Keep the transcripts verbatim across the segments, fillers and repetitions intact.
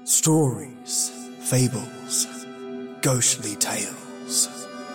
Stories, fables, ghostly tales.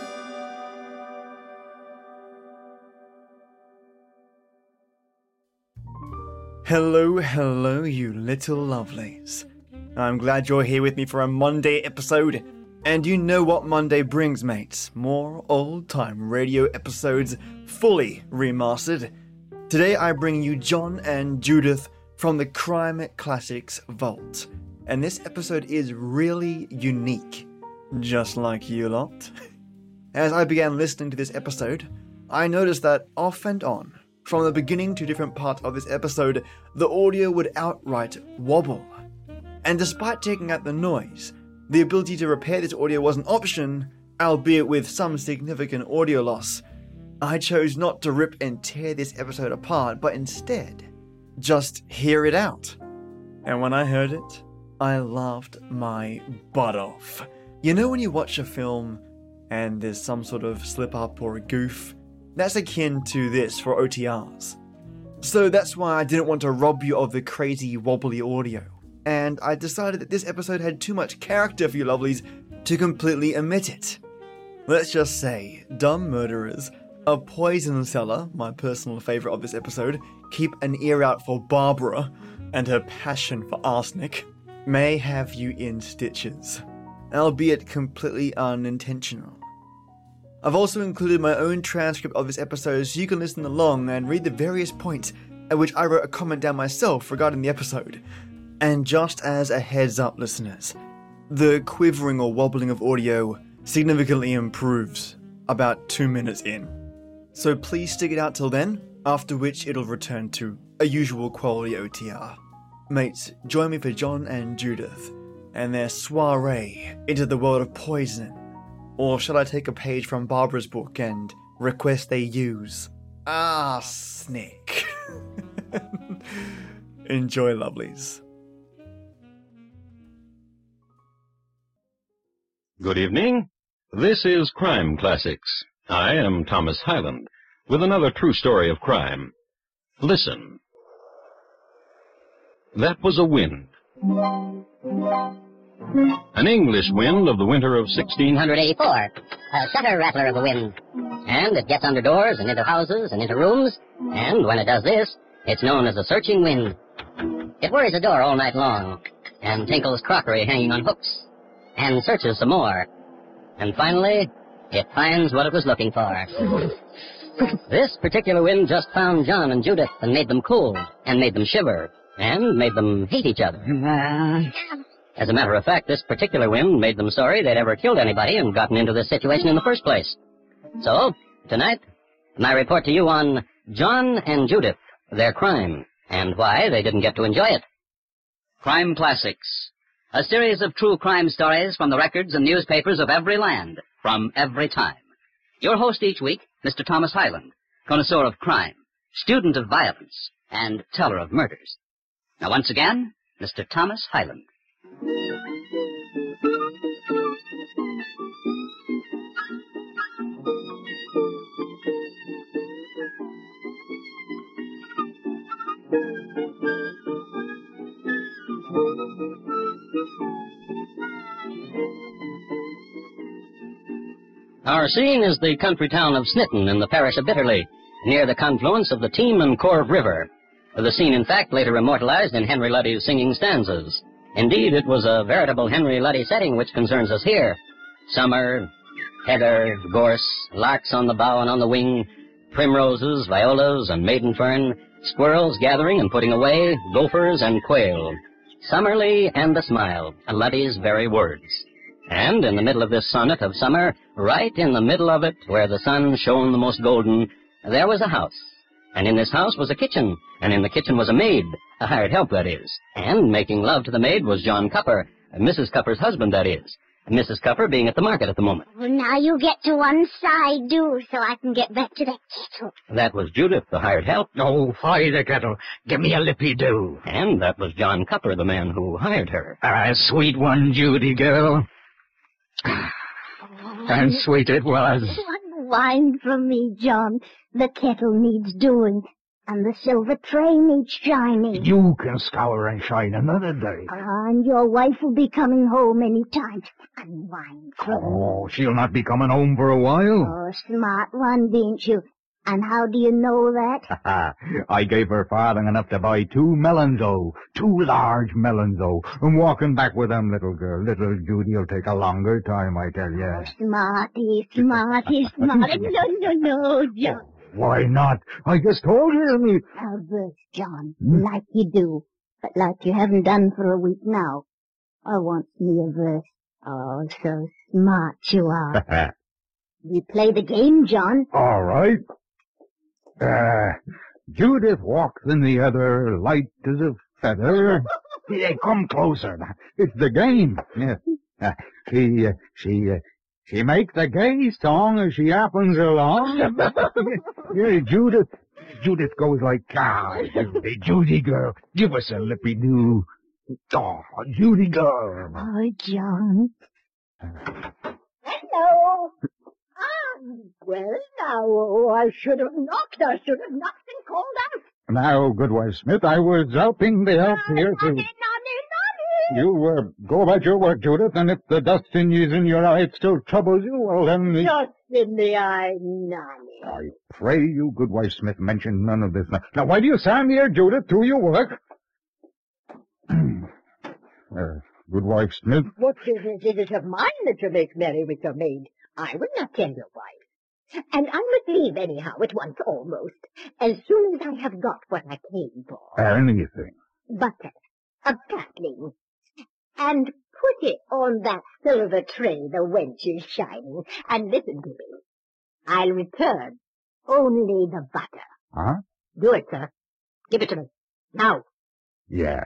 Hello, hello, you little lovelies. I'm glad you're here with me for a Monday episode. And you know what Monday brings, mates. More old-time radio episodes, fully remastered. Today I bring you John and Judith from the Crime Classics Vault. And this episode is really unique. Just like you lot. As I began listening to this episode, I noticed that off and on, from the beginning to different parts of this episode, the audio would outright wobble. And despite taking out the noise, the ability to repair this audio was an option, albeit with some significant audio loss. I chose not to rip and tear this episode apart, but instead, just hear it out. And when I heard it, I laughed my butt off. You know when you watch a film and there's some sort of slip-up or a goof? That's akin to this for O T Rs. So that's why I didn't want to rob you of the crazy wobbly audio. And I decided that this episode had too much character for you lovelies to completely omit it. Let's just say, dumb murderers, a poison seller, my personal favourite of this episode, keep an ear out for Barbara and her passion for arsenic, may have you in stitches, albeit completely unintentional. I've also included my own transcript of this episode so you can listen along and read the various points at which I wrote a comment down myself regarding the episode. And just as a heads up, listeners, the quivering or wobbling of audio significantly improves about two minutes in. So please stick it out till then, after which it'll return to a usual quality O T R. Mates, join me for John and Judith and their soiree into the world of poison. Or shall I take a page from Barbara's book and request they use arsenic? Enjoy, lovelies. Good evening. This is Crime Classics. I am Thomas Hyland, with another true story of crime. Listen. That was a wind. An English wind of the winter of sixteen eighty-four. A shutter rattler of a wind. And it gets under doors and into houses and into rooms, and when it does this, it's known as a searching wind. It worries a door all night long, and tinkles crockery hanging on hooks, and searches some more. And finally, it finds what it was looking for. This particular wind just found John and Judith and made them cold, and made them shiver, and made them hate each other. As a matter of fact, this particular wind made them sorry they'd ever killed anybody and gotten into this situation in the first place. So, tonight, my report to you on John and Judith, their crime, and why they didn't get to enjoy it. Crime Classics, a series of true crime stories from the records and newspapers of every land, from every time. Your host each week, Mister Thomas Hyland, connoisseur of crime, student of violence, and teller of murders. Now once again, Mister Thomas Hyland. Our scene is the country town of Snitton in the parish of Bitterley, near the confluence of the Teem and Corve River. The scene, in fact, later immortalized in Henry Luddy's singing stanzas. Indeed, it was a veritable Henry Luddy setting which concerns us here. Summer, heather, gorse, larks on the bough and on the wing, primroses, violas, and maiden fern, squirrels gathering and putting away, gophers and quail. Summerly and a smile, Luddy's very words. And in the middle of this sonnet of summer, right in the middle of it, where the sun shone the most golden, there was a house. And in this house was a kitchen, and in the kitchen was a maid, a hired help, that is. And making love to the maid was John Cupper, Missus Cupper's husband, that is. Missus Cupper being at the market at the moment. Oh, now you get to one side, do, so I can get back to that kettle. That was Judith, the hired help. Oh, fie the kettle. Give me a lippy do. And that was John Cupper, the man who hired her. Ah, sweet one, Judy girl. And sweet it was. One wine from me, John. The kettle needs doing. And the silver tray needs shining. You can scour and shine another day. And your wife will be coming home any time. Unwind, Crow. Oh, she'll not be coming home for a while. Oh, smart one, didn't you? And how do you know that? I gave her farthing enough to buy two melons, oh, two large melons, oh. And walking back with them, little girl, little Judy'll take a longer time, I tell you. Oh, smarty, smarty, smarty. No, no, no, John. Why not? I just told you. Me. A verse, John, Hmm? like you do, but like you haven't done for a week now. I want me a verse. Oh, so smart you are. We play the game, John. All right. Uh, Judith walks in the other, light as a feather. Yeah, come closer. It's the game. Yeah. Uh, she, uh, she, uh, she makes a gay song as she happens along. Yeah, Judith, Judith goes like, ah, Judy, Judy girl, give us a lippy do. Oh, Judy girl. Oh, John. Hello. Ah, well, now, oh, I should have knocked. I should have knocked and called out. Now, Goodwife Smith, I was helping the elf here to... Nonny, nonny, nonny. You, uh, go about your work, Judith, and if the dust singes in your eye it still troubles you, well, then... The... Just in the eye, nonny. I pray you, Goodwife Smith, mention none of this. Now, now why do you stand here, Judith? Do your work. uh, Goodwife Smith? What business is it of mine that you make merry with your maid? I will not tell your wife. And I must leave anyhow at once almost, as soon as I have got what I came for. Anything. Butter, a fatling, and put it on that silver tray the wench is shining, and listen to me. I'll return only the butter. Huh? Do it, sir. Give it to me. Now. Yes.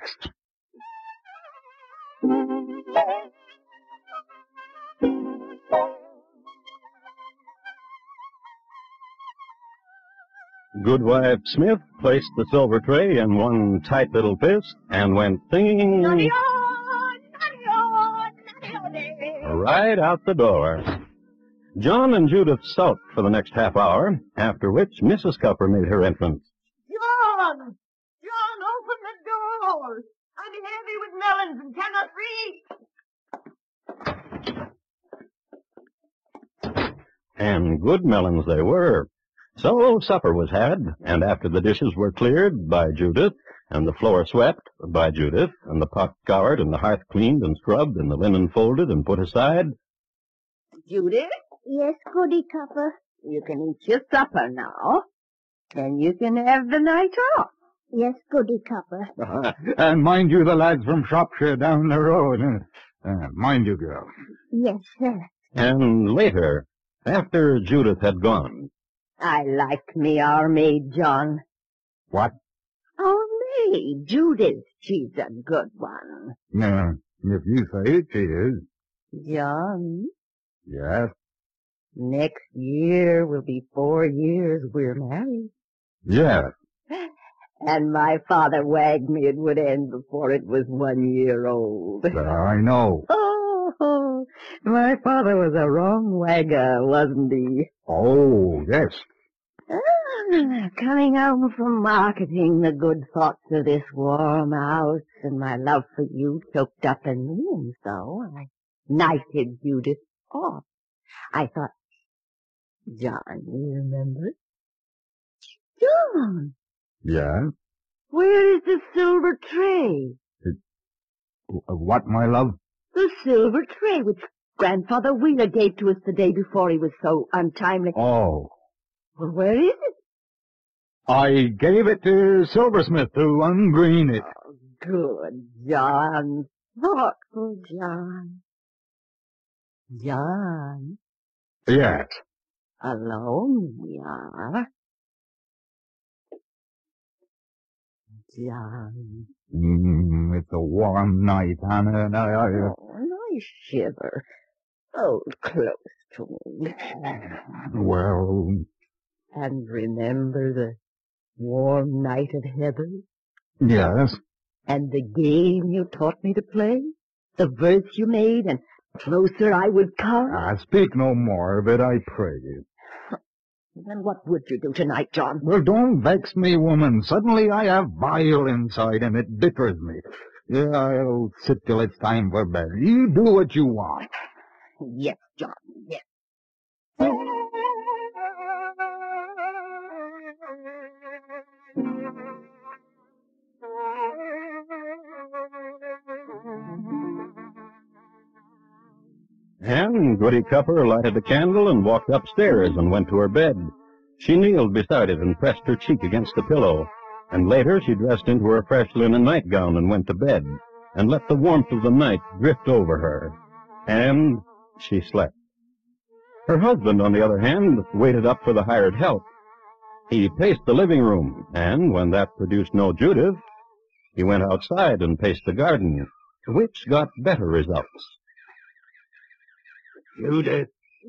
Goodwife Smith placed the silver tray in one tight little fist and went singing right out the door. John and Judith sulked for the next half hour, after which Missus Cupper made her entrance. John! John, open the door! I'm heavy with melons and cannot reach. And good melons they were. So supper was had, and after the dishes were cleared by Judith, and the floor swept by Judith, and the pot scoured, and the hearth cleaned and scrubbed, and the linen folded and put aside. Judith, Yes, Goody Copper. you can eat your supper now. Then you can have the night off. Yes, Goody Copper. And mind you, the lads from Shropshire down the road. Uh, uh, mind you, girl. Yes, sir. And later, after Judith had gone, I like me our maid, John. What? Our maid, Judith. She's a good one. Uh, if you say it, she is. John, Yes. next year will be four years we're married. Yes. And my father wagged me it would end before it was one year old. Uh, I know. Oh, my father was a wrong wagger, wasn't he? Oh, yes. Ah, coming home from marketing, the good thoughts of this warm house and my love for you choked up in me, and so I knighted Judith off. I thought, John, you remember? John, Yes. where is the silver tray? Uh, What, my love? The silver tray which Grandfather Wheeler gave to us the day before he was so untimely. Oh. Well, where is it? I gave it to Silversmith to ungreen it. Good John. Thoughtful John. John. Yes. Alone we are. John. Mm, it's a warm night, Hannah, and I... I Oh, and I shiver. Hold close to me. well, And remember the warm night at Heather's? yes. And the game you taught me to play? The verse you made, and closer I would come? Ah, speak no more of it, I pray you. Then what would you do tonight, John? Well, don't vex me, woman. Suddenly I have bile inside, and it bitters me. Yeah, I'll sit till it's time for bed. You do what you want. Yes, John, yes. And Goody Cupper lighted a candle and walked upstairs and went to her bed. She kneeled beside it and pressed her cheek against the pillow. And later she dressed into her fresh linen nightgown and went to bed, and let the warmth of the night drift over her. And she slept. Her husband, on the other hand, waited up for the hired help. He paced the living room, and when that produced no Judith, he went outside and paced the garden, which got better results. Judith,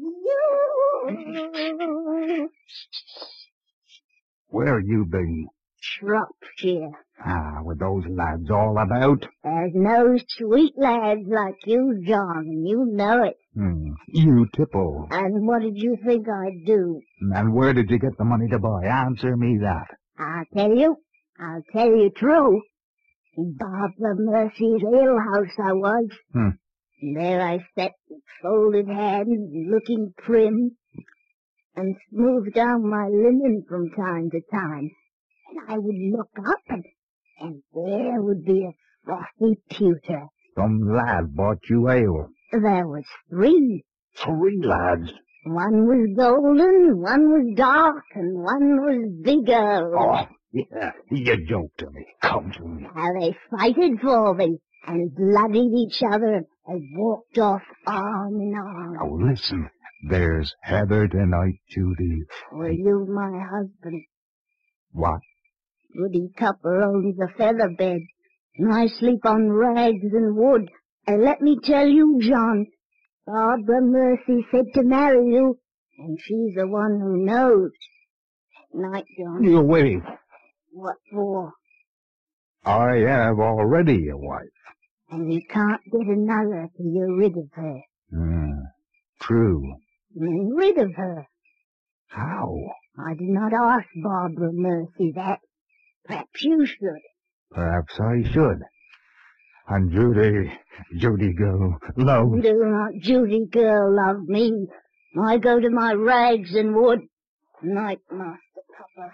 where you been? Shropshire. Ah, with those lads all about? There's no sweet lads like you, John, and you know it. Hmm. You tipple. And what did you think I'd do? And where did you get the money to buy? Answer me that. I'll tell you. I'll tell you true. Barbara Mercy's alehouse I was. Hmm. And there I sat with folded hands, looking prim, and smoothed down my linen from time to time. And I would look up, and, and there would be a frothy pewter. Some lad bought you ale. There was three. Three lads. One was golden, one was dark, and one was bigger. Oh, yeah, you joke to me. Come to me. How they fighted for me, and bloodied each other, and walked off arm in arm. Oh, listen. There's Heather tonight, Judy. Were you my husband? What? Goody Cupper owns a feather bed, and I sleep on rags and wood. And let me tell you, John, Barbara Mercy said to marry you, and she's the one who knows. Night, John. You wait. What for? I have already a wife. And you can't get another till you're rid of her. Hmm. True. Then rid of her. How? I did not ask Barbara Mercy that. Perhaps you should. Perhaps I should. And Judy, Judy girl, love. Do not Judy girl love me. I go to my rags and wood. Night, Master Cupper.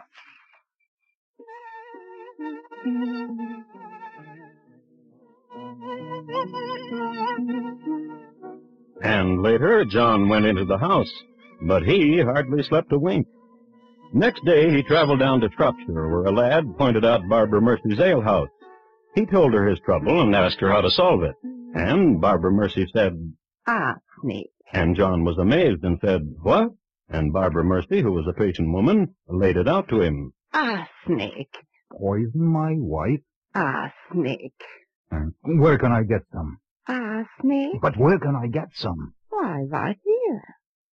And later, John went into the house, but he hardly slept a wink. Next day, he traveled down to Shropshire, where a lad pointed out Barbara Mercy's alehouse. He told her his trouble and asked her how to solve it. And Barbara Mercy said, Ask me. and John was amazed and said, what? And Barbara Mercy, who was a patient woman, laid it out to him. Arsenic. Poison my wife? Arsenic. Uh, where can I get some? Arsenic? But where can I get some? Why, right here.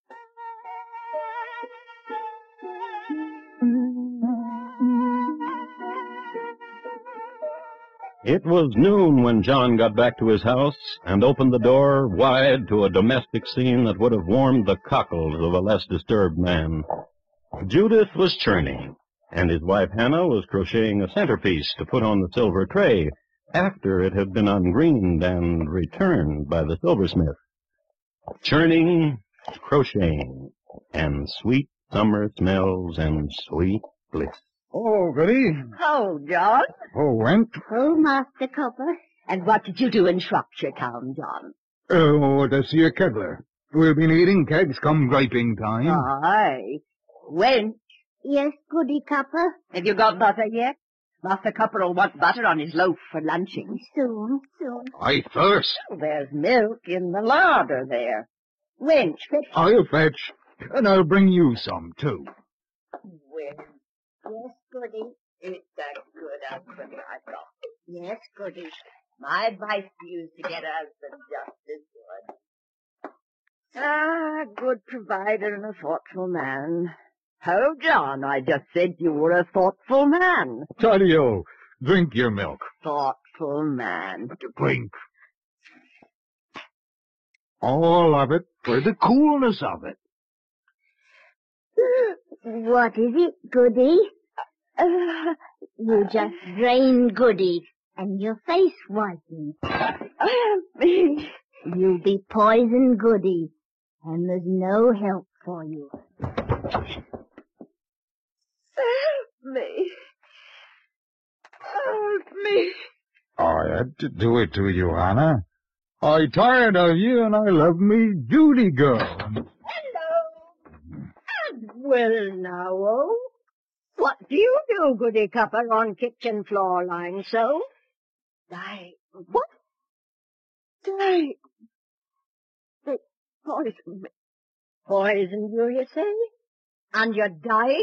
It was noon when John got back to his house and opened the door wide to a domestic scene that would have warmed the cockles of a less disturbed man. Judith was churning, and his wife Hannah was crocheting a centerpiece to put on the silver tray after it had been ungreened and returned by the silversmith. Churning, crocheting, and sweet summer smells and sweet bliss. Oh, goody. Oh, John. Oh, went. Oh, Master Cupper. And what did you do in Shropshire Town, John? Oh, to see a keggler. We'll be needing kegs come griping time. Aye. When? Yes, Goody Cupper. Have you got butter yet? Master Cupper will want butter on his loaf for lunching. Soon, soon. I thirst. There's milk in the larder there. Wench, fetch. I'll fetch. And I'll bring you some, too. Well, Yes, Goody. it's a good husband, I thought. Yes, Goody. My advice to you is to get a husband just as good. Ah, good provider and a thoughtful man. Oh, John, I just said you were a thoughtful man. Taddeo, drink your milk. Thoughtful man. Drink. All of it for the coolness of it. What is it, Goody? Uh, you just drained Goody, and your face whitened. You'll be poison Goody, and there's no help for you. Help me. Help me. I had to do it to you, Anna. I tired of you, and I love me Judy girl. Hello. Well, now, oh. What do you do, Goody Copper, on kitchen floor lying so? Die. What? Die. They poisoned me. Poisoned you, you say? And you're dying?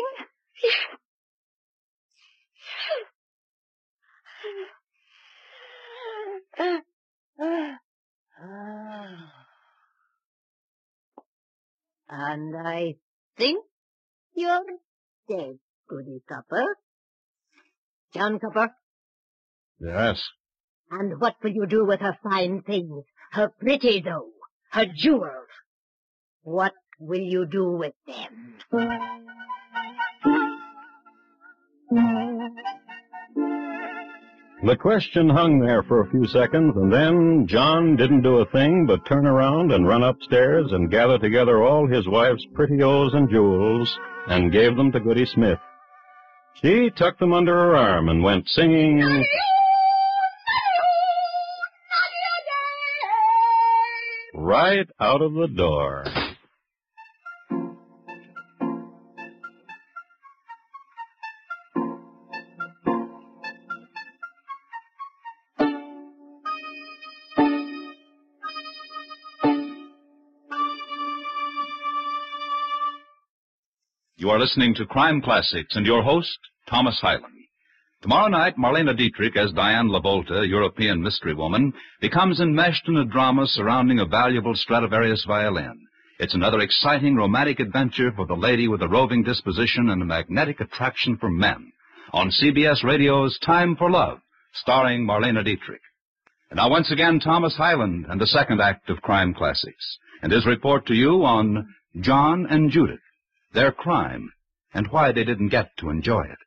And I think you're dead, Goody Copper. John Copper, Yes. and what will you do with her fine things? Her pretty, though, her jewels. What will you do with them? The question hung there for a few seconds, and then John didn't do a thing but turn around and run upstairs and gather together all his wife's pretty-os and jewels and gave them to Goody Smith. She tucked them under her arm and went singing, right out of the door. You are listening to Crime Classics and your host, Thomas Hyland. Tomorrow night, Marlene Dietrich as Diane LaVolta, European mystery woman, becomes enmeshed in a drama surrounding a valuable Stradivarius violin. It's another exciting romantic adventure for the lady with a roving disposition and a magnetic attraction for men. On C B S Radio's Time for Love, starring Marlene Dietrich. And now once again, Thomas Hyland and the second act of Crime Classics, and his report to you on John and Judith, their crime, and why they didn't get to enjoy it.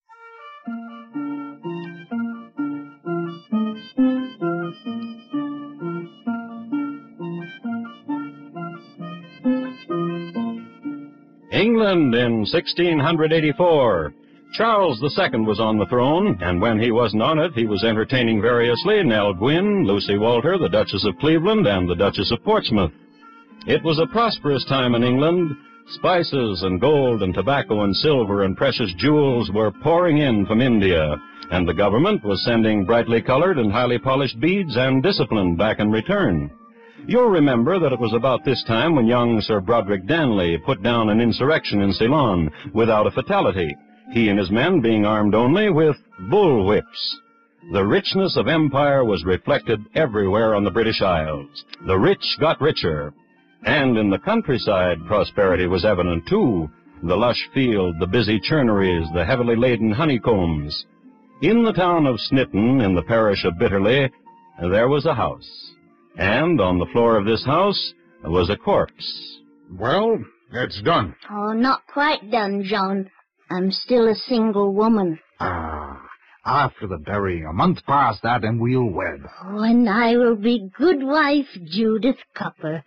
England in sixteen eighty-four. Charles the Second was on the throne, and when he wasn't on it, he was entertaining variously Nell Gwynn, Lucy Walter, the Duchess of Cleveland, and the Duchess of Portsmouth. It was a prosperous time in England. Spices and gold and tobacco and silver and precious jewels were pouring in from India, and the government was sending brightly colored and highly polished beads and discipline back in return. You'll remember that it was about this time when young Sir Broderick Danley put down an insurrection in Ceylon without a fatality, he and his men being armed only with bull whips. The richness of empire was reflected everywhere on the British Isles. The rich got richer. And in the countryside, prosperity was evident, too. The lush field, the busy churneries, the heavily laden honeycombs. In the town of Snitton, in the parish of Bitterley, there was a house. And on the floor of this house was a corpse. Well, it's done. Oh, not quite done, John. I'm still a single woman. Ah, after the burying, a month past that, and we'll wed. Oh, and I will be good wife, Judith Copper.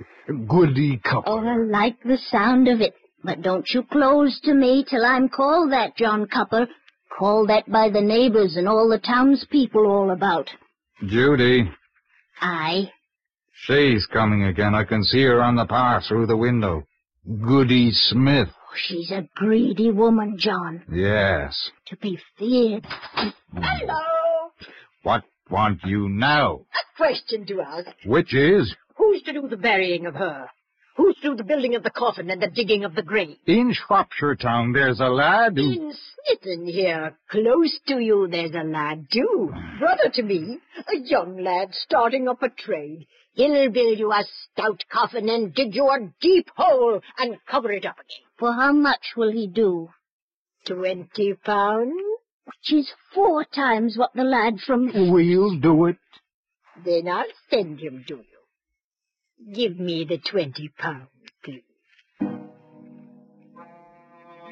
Goody Copper. Oh, I like the sound of it. But don't you close to me till I'm called that, John Copper. Called that by the neighbors and all the townspeople all about. Judy. Aye. She's coming again. I can see her on the path through the window. Goody Smith. Oh, she's a greedy woman, John. Yes. To be feared. Hello. What want you now? A question to ask. Which is? Who's to do the burying of her? Who's to do the building of the coffin and the digging of the grave? In Shropshire Town, there's a lad who... In Snitton here, close to you, there's a lad, too. Brother to me, a young lad starting up a trade. He'll build you a stout coffin and dig you a deep hole and cover it up again. For how much will he do? Twenty pounds? Which is four times what the lad from... We'll do it. Then I'll send him to you. Give me the twenty pounds, please.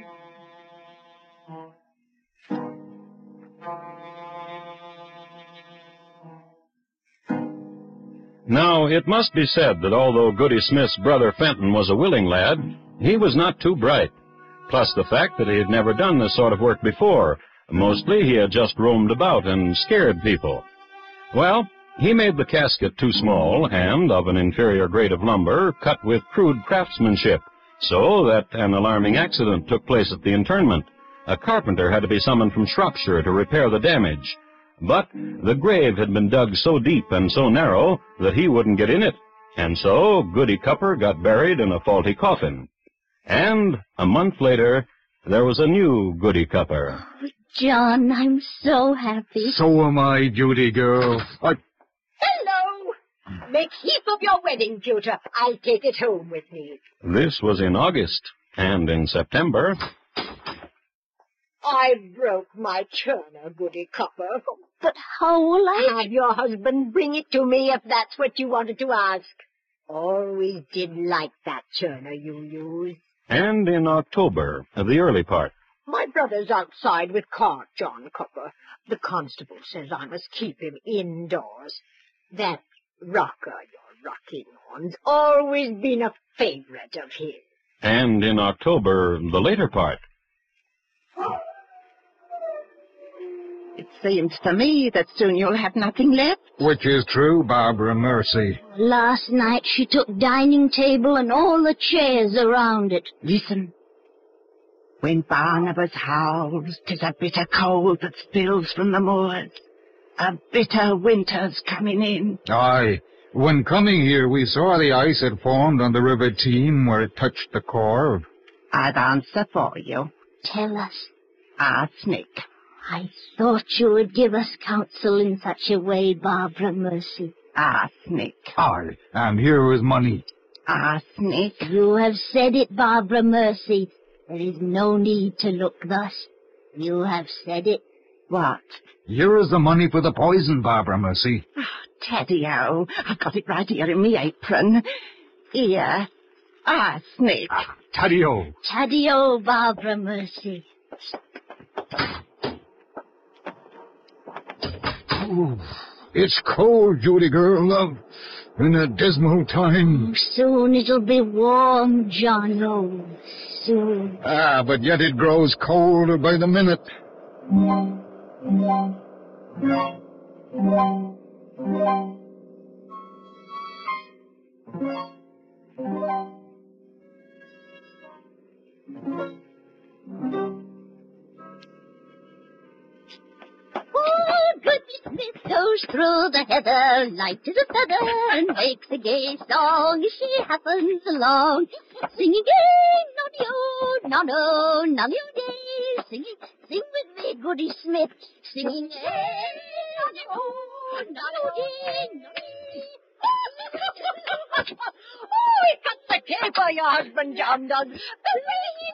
Now, it must be said that although Goody Smith's brother Fenton was a willing lad, he was not too bright. Plus the fact that he had never done this sort of work before. Mostly he had just roamed about and scared people. Well, he made the casket too small and of an inferior grade of lumber, cut with crude craftsmanship, so that an alarming accident took place at the interment. A carpenter had to be summoned from Shropshire to repair the damage. But the grave had been dug so deep and so narrow that he wouldn't get in it, and so Goody Cupper got buried in a faulty coffin. And a month later, there was a new Goody Cupper. Oh, John, I'm so happy. So am I, Judy girl. I... Hello! Make heap of your wedding pewter. I'll take it home with me. This was in August, and in September... I broke my churner, Goody Cupper. But how will I... Have your husband bring it to me if that's what you wanted to ask. Always did like that churner you used. And in October, the early part. My brother's outside with cart, John Cupper. The constable says I must keep him indoors. That rocker you're rocking on's always been a favorite of his. And in October, the later part. It seems to me that soon you'll have nothing left. Which is true, Barbara Mercy. Last night she took dining table and all the chairs around it. Listen. When Barnabas howls, 'tis a bitter cold that spills from the moors. A bitter winter's coming in. Aye. When coming here, we saw the ice had formed on the River Team where it touched the Corve. I'd answer for you. Tell us. Arsenic. I thought you would give us counsel in such a way, Barbara Mercy. Arsenic. Aye, and here was money. Arsenic. You have said it, Barbara Mercy. There is no need to look thus. You have said it. What? Here is the money for the poison, Barbara Mercy. Oh, Taddy-o, I've got it right here in me apron. Here. Arsenic. Ah, Taddy-o. Taddy-o, Barbara Mercy. Oh, it's cold, Judy girl, love. In a dismal time. Soon it'll be warm, John. Oh, soon. Ah, but yet it grows colder by the minute. Oh, Goody Smith goes through the heather, light as a feather, and makes a gay song as she happens along, singing gay, noddy-o, noddo, noddy-o-day, singing, sing with me, Goody Smith, singing gay, noddy-o, noddo-day, noddy. Oh, he cuts the caper, your husband, John does. The way he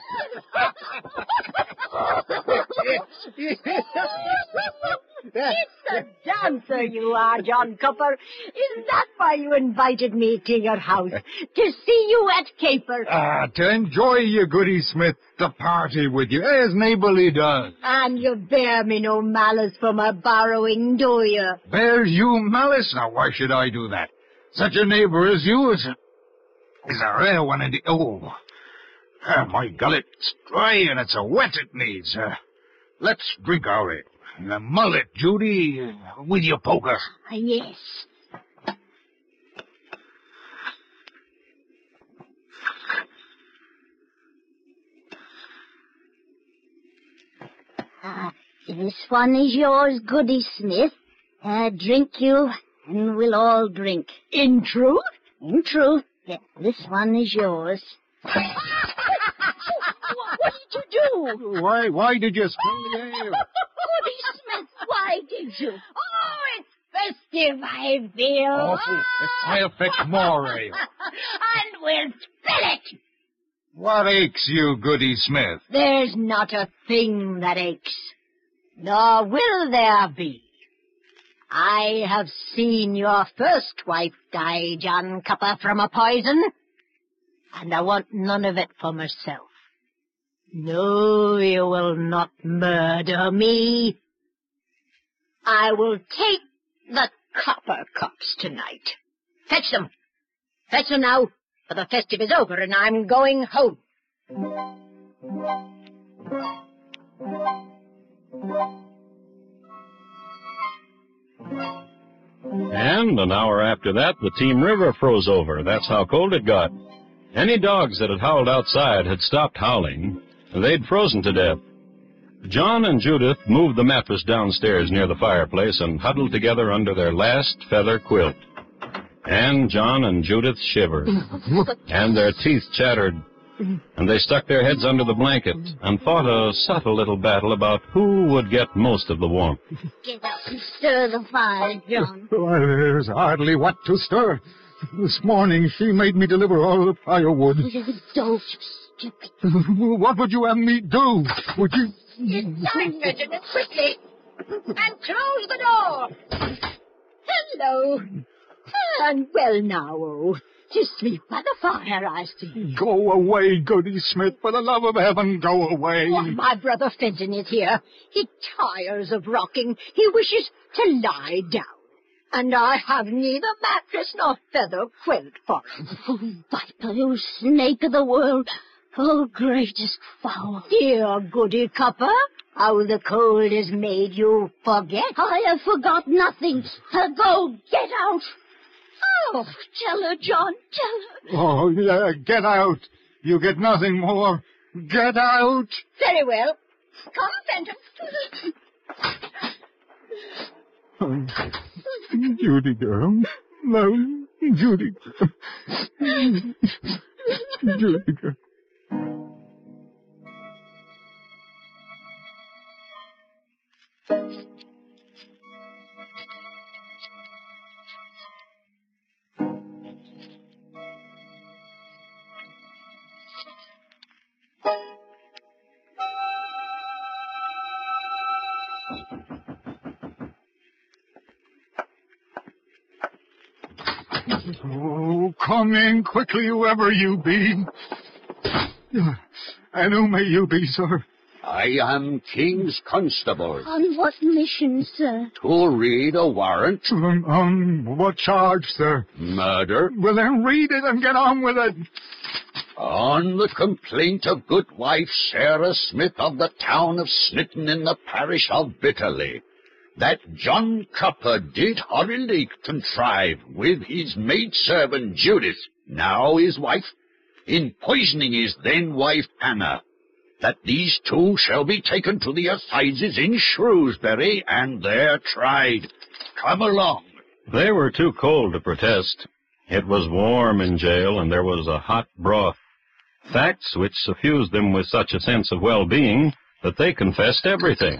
does. It's a dancer you are, John Cupper. Is that why you invited me to your house? To see you at caper? Ah, to enjoy you, Goody Smith, the party with you, as neighbourly does. And you bear me no malice for my borrowing, do you? Bears you malice? Now, why should I do that? Such a neighbour as you is a, is a rare one indeed. Oh, ah, my gullet's dry and it's a wet it needs. Uh, let's drink our ale. The mullet, Judy, uh, with your poker. Ah, yes. Uh, this one is yours, Goody Smith. Uh, drink you, and we'll all drink. In truth? In truth. Yeah, this one is yours. What did you do? Why, why did you spill the ale? Goody Smith, why did you? Oh, it's festive, I feel. Awful. I'll fetch more ale. And we'll spill it. What aches you, Goody Smith? There's not a thing that aches, nor will there be. I have seen your first wife die, John Cupper, from a poison, and I want none of it for myself. No, you will not murder me. I will take the copper cups tonight. Fetch them. Fetch them now, for the festive is over and I'm going home. And an hour after that, the Team River froze over. That's how cold it got. Any dogs that had howled outside had stopped howling. They'd frozen to death. John and Judith moved the mattress downstairs near the fireplace and huddled together under their last feather quilt. And John and Judith shivered, and their teeth chattered, and they stuck their heads under the blanket and fought a subtle little battle about who would get most of the warmth. Get up and stir the fire, John. Well, there's hardly what to stir. This morning she made me deliver all the firewood. Don't, stupid. What would you have me do? Would you... Get time, Reginald, quickly. And close the door. Hello. And well now, oh. To sleep by the fire, I see. Go away, Goody Smith. For the love of heaven, go away. Oh, my brother Fenton is here. He tires of rocking. He wishes to lie down. And I have neither mattress nor feather quilt for him. Oh, viper, you snake of the world. Oh, greatest foul. Dear Goody Copper, how the cold has made you forget. I have forgot nothing. Uh, go, get out. Oh, tell her, John, tell her. Oh, yeah, get out. You get nothing more. Get out. Very well. Come, Fenton. Oh, Judy, girl. No, Judy. Judy, girl. Oh, come in quickly, whoever you be. And who may you be, sir? I am King's Constable. On what mission, sir? To read a warrant. On, on what charge, sir? Murder. Well, then read it and get on with it. On the complaint of good wife Sarah Smith of the town of Snitton in the parish of Bitterley, that John Copper did horribly contrive with his maidservant Judith, now his wife, in poisoning his then wife Hannah, that these two shall be taken to the assizes in Shrewsbury and there tried. Come along. They were too cold to protest. It was warm in jail, and there was a hot broth. Facts which suffused them with such a sense of well-being that they confessed everything.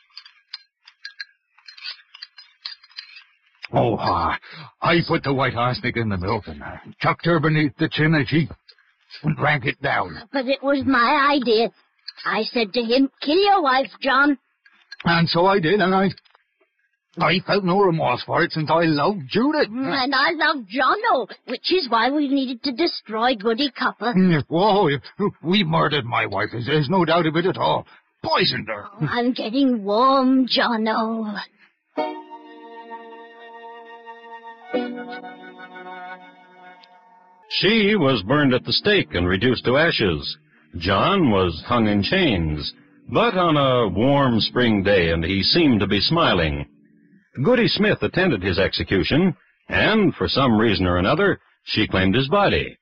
Oh, ah, I put the white arsenic in the milk and uh, chucked her beneath the chin as she drank it down. But it was my idea. I said to him, kill your wife, John. And so I did, and I... I felt no remorse for it since I loved Judith. And I loved Jono, which is why we needed to destroy Goody Copper. Whoa, we murdered my wife. There's no doubt of it at all. Poisoned her. Oh, I'm getting warm, Jono. She was burned at the stake and reduced to ashes. John was hung in chains, but on a warm spring day, and he seemed to be smiling. Goody Smith attended his execution, and for some reason or another, she claimed his body.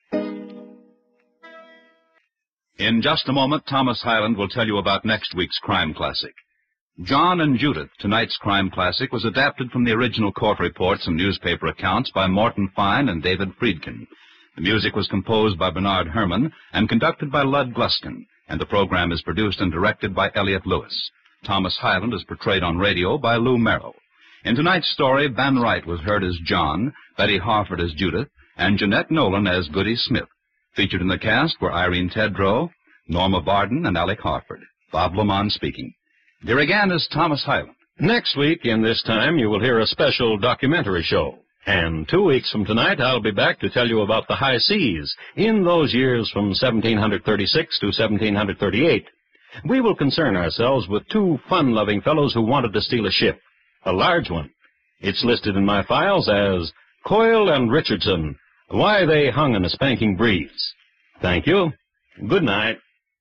In just a moment, Thomas Hyland will tell you about next week's crime classic. John and Judith, tonight's crime classic, was adapted from the original court reports and newspaper accounts by Morton Fine and David Friedkin. The music was composed by Bernard Herrmann and conducted by Lud Gluskin, and the program is produced and directed by Elliot Lewis. Thomas Hyland is portrayed on radio by Lou Merrill. In tonight's story, Ben Wright was heard as John, Betty Harford as Judith, and Jeanette Nolan as Goody Smith. Featured in the cast were Irene Tedrow, Norma Barden, and Alec Harford. Bob Lamont speaking. Here again is Thomas Hyland. Next week, in this time, you will hear a special documentary show. And two weeks from tonight, I'll be back to tell you about the high seas in those years from seventeen thirty-six to seventeen thirty-eight. We will concern ourselves with two fun-loving fellows who wanted to steal a ship, a large one. It's listed in my files as Coyle and Richardson, Why They Hung in a Spanking Breeze. Thank you. Good night.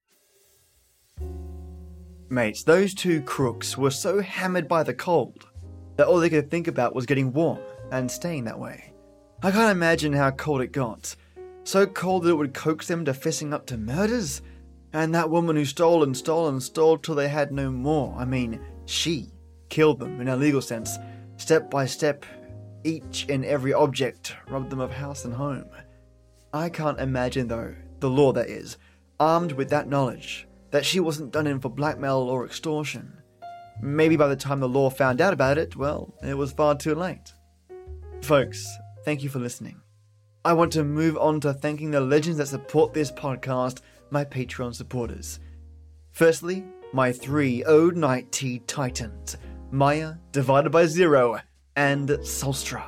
Mates, those two crooks were so hammered by the cold that all they could think about was getting warm and staying that way. I can't imagine how cold it got. So cold that it would coax them to fessing up to murders? And that woman who stole and stole and stole till they had no more. I mean, she killed them in a legal sense. Step by step, each and every object robbed them of house and home. I can't imagine, though, the law that is, armed with that knowledge, that she wasn't done in for blackmail or extortion. Maybe by the time the law found out about it, well, it was far too late. Folks, thank you for listening. I want to move on to thanking the legends that support this podcast, my Patreon supporters. Firstly, my three Ode Night Tea Titans, Maya, Divided by Zero, and Solstra.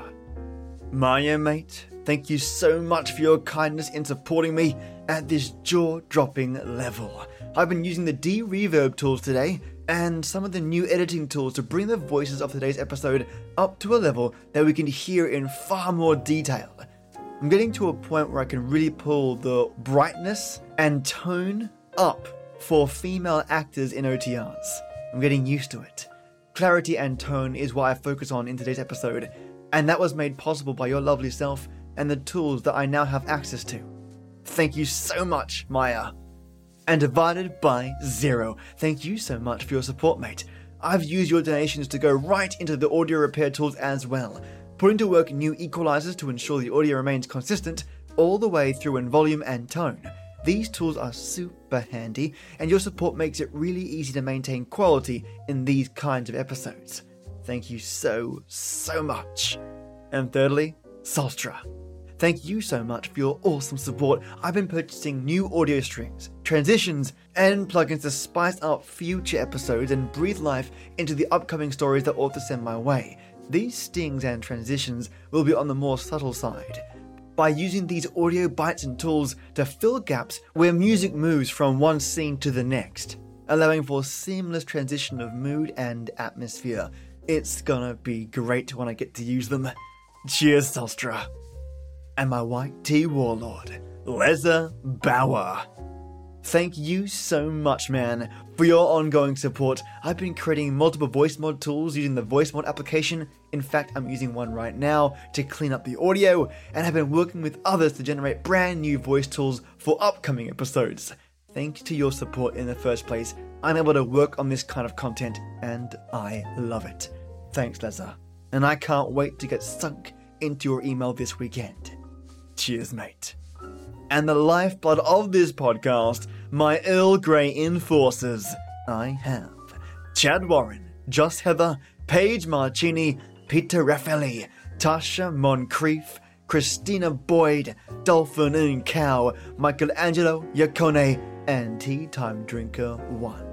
Maya, mate, thank you so much for your kindness in supporting me at this jaw-dropping level. I've been using the D-Reverb tools today, and some of the new editing tools to bring the voices of today's episode up to a level that we can hear in far more detail. I'm getting to a point where I can really pull the brightness and tone up for female actors in O T Rs. I'm getting used to it. Clarity and tone is what I focus on in today's episode, and that was made possible by your lovely self and the tools that I now have access to. Thank you so much, Maya. And Divided by Zero, thank you so much for your support, mate. I've used your donations to go right into the audio repair tools as well, putting to work new equalizers to ensure the audio remains consistent all the way through in volume and tone. These tools are super handy, and your support makes it really easy to maintain quality in these kinds of episodes. Thank you so, so much. And thirdly, Solstra. Thank you so much for your awesome support. I've been purchasing new audio strings, transitions, and plugins to spice up future episodes and breathe life into the upcoming stories that authors send my way. These stings and transitions will be on the more subtle side, by using these audio bites and tools to fill gaps where music moves from one scene to the next, allowing for seamless transition of mood and atmosphere. It's gonna be great when I get to use them. Cheers, Solstra. And my white tea warlord, Leza Bauer. Thank you so much, man, for your ongoing support. I've been creating multiple voice mod tools using the voice mod application. In fact, I'm using one right now to clean up the audio, and have been working with others to generate brand new voice tools for upcoming episodes. Thanks to your support in the first place, I'm able to work on this kind of content, and I love it. Thanks, Leza. And I can't wait to get sunk into your email this weekend. Cheers, mate. And the lifeblood of this podcast, my Earl Grey enforcers, I have Chad Warren, Joss Heather, Paige Marcini, Peter Raffaelli, Tasha Moncrief, Christina Boyd, Dolphin and Cow, Michelangelo Yacone, and Tea Time Drinker one.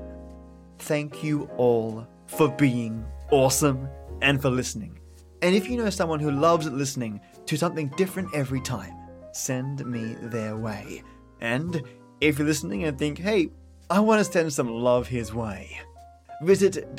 Thank you all for being awesome and for listening. And if you know someone who loves listening to something different every time, send me their way. And if you're listening and think, hey, I want to send some love his way, visit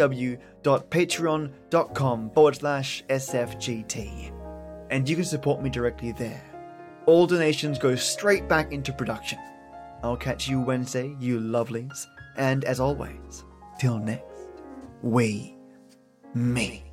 www.patreon.com forward slash SFGT. And you can support me directly there. All donations go straight back into production. I'll catch you Wednesday, you lovelies. And as always, till next, we meet.